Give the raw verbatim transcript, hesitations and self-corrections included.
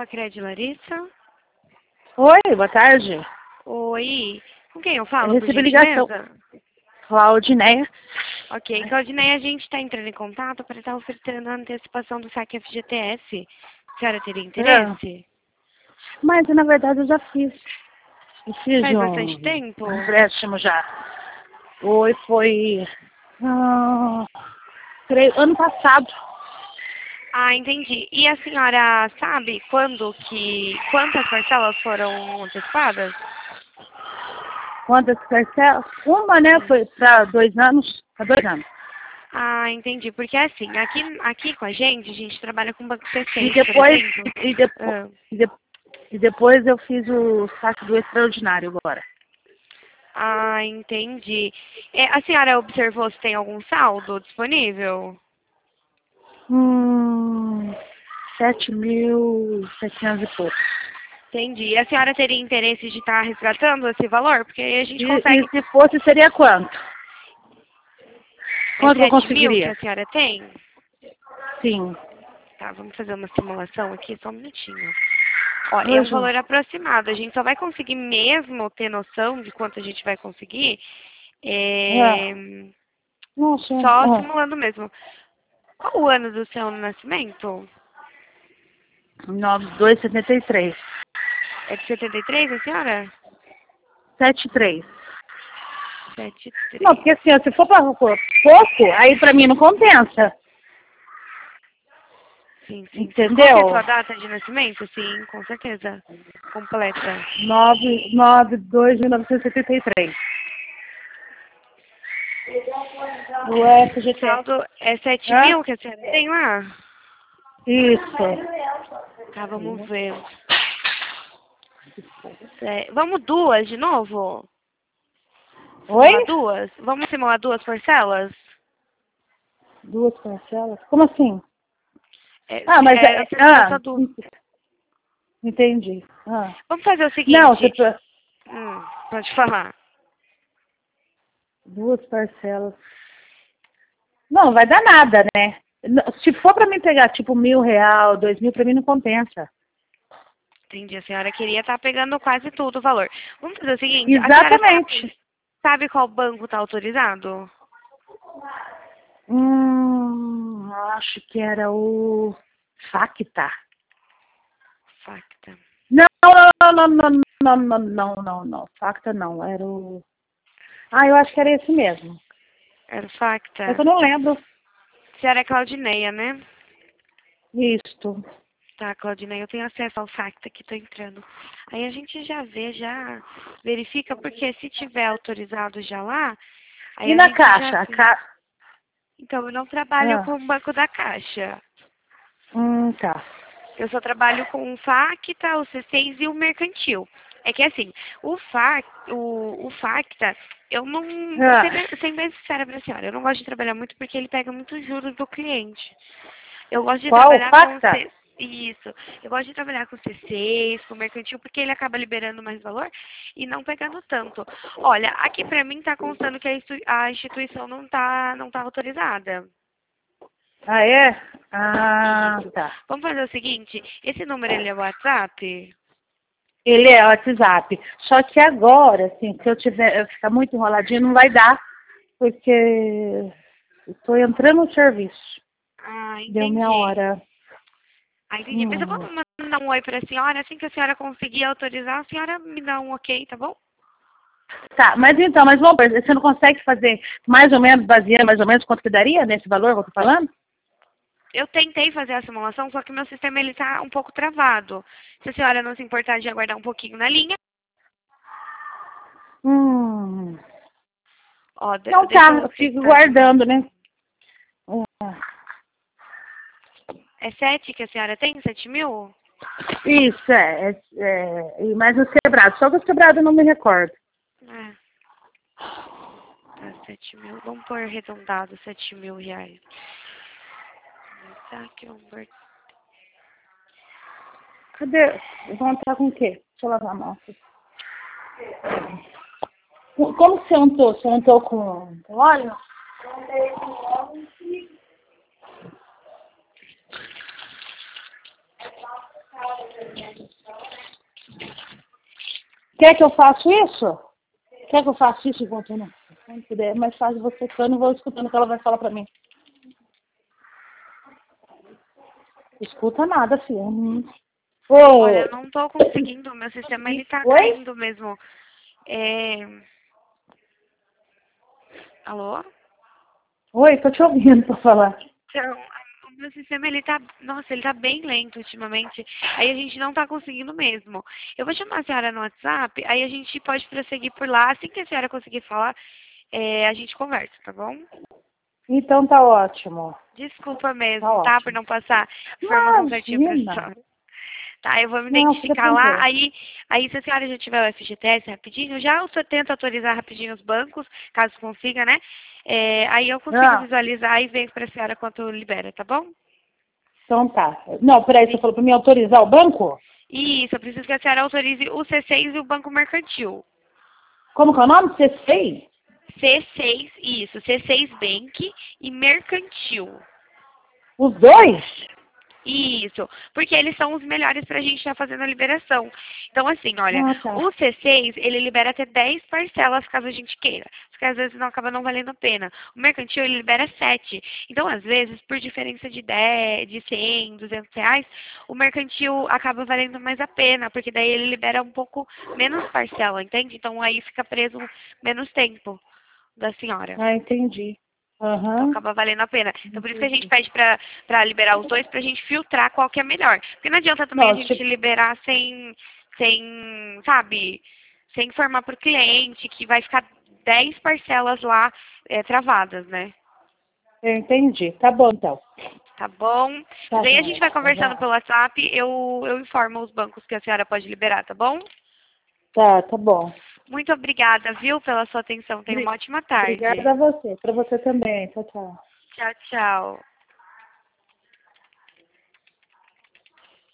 a Cred Larissa. Oi, boa tarde. Oi, com quem eu falo, Eu por recebi ligação. gentileza? Claudineia. Ok, Claudineia, a gente está entrando em contato para estar ofertando a antecipação do saque F G T S. A senhora teria interesse? Mas, na verdade, eu já fiz. Eu fiz Faz um bastante tempo? um empréstimo já. Foi, foi... ah, creio, ano passado. Ah, entendi. E a senhora sabe quando que... quantas parcelas foram antecipadas? Quantas parcelas? Uma, né? Foi para dois anos. Para dois anos. Ah, entendi. Porque assim, aqui, aqui com a gente, a gente trabalha com Banco C E seis, por depois, exemplo. e, depo, Ah. e, de, e depois eu fiz o saque do extraordinário agora. Ah, entendi. É, a senhora observou se tem algum saldo disponível? Hum, sete mil setecentos e pouco. Entendi. E a senhora teria interesse de estar resgatando esse valor? Porque aí a gente E, consegue... e se fosse, seria quanto? É Quanto eu sete mil que conseguiria? a senhora tem? Sim. Tá, vamos fazer uma simulação aqui, só um minutinho. Ó, é um Hoje, valor aproximado. A gente só vai conseguir mesmo ter noção de quanto a gente vai conseguir ah, é, nossa, só ah, simulando mesmo. Qual o ano do seu nascimento? nove dois setenta e três. É de setenta e três, a senhora? setenta e três. setenta e Não, três. porque assim, ó, se for para pouco, aí para mim não compensa. Sim, sim, sim. Qual que é a Entendeu? sua data de nascimento? Sim, com certeza. Completa. nove nove dois mil novecentos e setenta e três. O F G T. Saldo é sete Hã? mil que a senhora tem lá? Isso. Tá, vamos ver. É, vamos duas de novo? Oi? Simular duas? Vamos simular duas parcelas? Duas parcelas? Como assim? É, Ah, se- mas... é, é- antecipação Ah, do... entendi. Ah. Vamos fazer o Não, você... seguinte. Hum, pode falar. Duas parcelas. Não, vai dar nada, né? Se for para mim pegar tipo mil real, dois mil, para mim não compensa. Entendi, a senhora queria estar pegando quase tudo o valor. Vamos fazer o seguinte, a senhora sabe, Exatamente. sabe qual banco está autorizado? Hum, acho que era o Facta. Facta. Não, não, não, não, não, não, não, não, não. Facta não, era o... Ah, eu acho que era esse mesmo. Era o É que Facta. eu não lembro. A senhora é Claudineia, né? Isto. Tá, Claudinei, eu tenho acesso ao Facta que tô entrando. Aí a gente já vê, já verifica, porque se tiver autorizado já lá, aí E a na gente já caixa? A vê. ca... Então, eu não trabalho Ah, com o Banco da Caixa. hum, tá. Eu só trabalho com o Facta, o C seis e o Mercantil. É que assim, o, Fac, o, o Facta, eu não, vou ser Ah, bem, ser bem sincera pra senhora, eu não gosto de trabalhar muito porque ele pega muitos juros do cliente. Eu gosto de qual? trabalhar com o Facta? C... Isso. Eu gosto de trabalhar com C seis, com mercantil, porque ele acaba liberando mais valor e não pegando tanto. Olha, aqui pra mim tá constando que a institu- a instituição não tá, não tá autorizada. Ah, é? Ah, Isso. tá. Vamos fazer o seguinte, esse número ele é WhatsApp? Ele é WhatsApp. Só que agora, assim, se eu tiver, eu ficar muito enroladinho, não vai dar, porque estou entrando no serviço. Ah, Deu minha entendi. hora. Ah, entendi. Mas eu vou Hum. mandar um oi pra senhora, assim que a senhora conseguir autorizar, a senhora me dá um ok, tá bom? Tá, mas então, mas vamos, ver, você não consegue fazer mais ou menos, baseando mais ou menos quanto que daria nesse valor que eu tô falando? Eu tentei fazer a simulação, só que meu sistema ele tá um pouco travado. Se a senhora não se importar de aguardar um pouquinho na linha, Hum. ó, de- Não deixa tá, eu eu fico tentar de novo. guardando, né? Ah, É sete que a senhora tem? Sete mil? isso, é, é, é, e mais os quebrados. Só que os quebrados eu não me recordo. É, tá, sete mil. Vamos pôr arredondado, sete mil reais. Tá, aqui, vamos pôr. Cadê? Vão entrar com o quê? Deixa eu lavar a mão. Como que você untou? Você untou com com óleo? Quer que eu faça isso? Quer que eu faça isso enquanto eu não? Não puder, é mais fácil você que eu não vou escutando o que ela vai falar pra mim. Escuta nada, filha. Hum. Olha, eu Oi. não tô conseguindo, meu sistema ele tá Oi? caindo mesmo. É... Alô? Oi, tô te ouvindo pra falar. Então, a- o meu sistema ele tá, nossa, ele tá bem lento ultimamente. Aí a gente não tá conseguindo mesmo. Eu vou chamar a senhora no WhatsApp, aí a gente pode prosseguir por lá. Assim que a senhora conseguir falar, é, a gente conversa, tá bom? Então tá ótimo. Desculpa Tá mesmo, tá? Por ótimo. não passar informação certinha pra Imagina. senhora. Tá, eu vou me Não, fica identificar lá. tranquilo. Aí, aí se a senhora já tiver o F G T S rapidinho, já eu só tento autorizar rapidinho os bancos, caso consiga, né? É, aí eu consigo Ah, visualizar e ver pra senhora quanto libera, tá bom? então tá. Não, peraí, você falou pra me autorizar o banco? Isso, eu preciso que a senhora autorize o C seis e o Banco Mercantil. Como que é o nome? C seis? C seis, isso, C seis Bank e Mercantil. Os dois? Isso, porque eles são os melhores para a gente estar fazendo a liberação. Então, assim, olha, Ah, tá. o C seis, ele libera até dez parcelas caso a gente queira, porque às vezes não acaba não valendo a pena. O mercantil, ele libera sete. Então, às vezes, por diferença de dez, de cem, duzentos reais, o mercantil acaba valendo mais a pena, porque daí ele libera um pouco menos parcela, entende? Então, aí fica preso menos tempo da senhora. Ah, entendi. Então Aham. acaba valendo a pena. Então por isso que a gente Entendi. pede pra, pra liberar os dois, pra gente filtrar qual que é melhor. Porque não adianta também a Não, gente tipo, liberar sem, sem, sabe, sem informar pro cliente que vai ficar dez parcelas lá é, travadas, né? eu entendi. Tá bom, então. Tá bom? Tá Mas aí a gente bom. vai conversando Já. pelo WhatsApp, eu, eu informo os bancos que a senhora pode liberar, tá bom? Tá, tá bom. Muito obrigada, viu, pela sua atenção. Tenha uma Obri- ótima Obrigada tarde. a você. Pra você também. Tchau, tchau. Tchau, tchau.